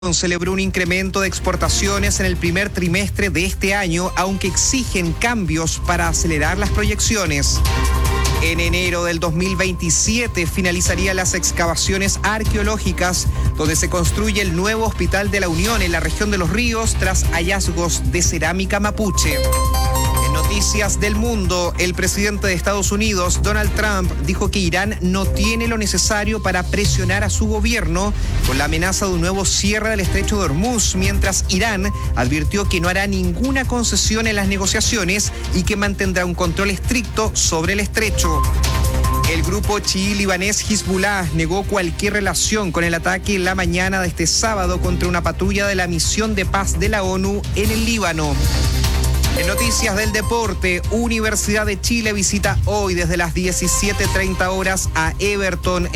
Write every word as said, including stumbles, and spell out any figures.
Celebró un incremento de exportaciones en el primer trimestre de este año, aunque exigen cambios para acelerar las proyecciones. En enero del dos mil veintisiete finalizarían las excavaciones arqueológicas, donde se construye el nuevo Hospital de la Unión en la región de Los Ríos tras hallazgos de cerámica mapuche. En noticias del mundo, el presidente de Estados Unidos, Donald Trump, dijo que Irán no tiene lo necesario para presionar a su gobierno con la amenaza de un nuevo cierre del estrecho de Hormuz, mientras Irán advirtió que no hará ninguna concesión en las negociaciones y que mantendrá un control estricto sobre el estrecho. El grupo chií libanés Hezbollah negó cualquier relación con el ataque en la mañana de este sábado contra una patrulla de la misión de paz de la ONU en el Líbano. En noticias del deporte, Universidad de Chile visita hoy desde las diecisiete treinta horas a Everton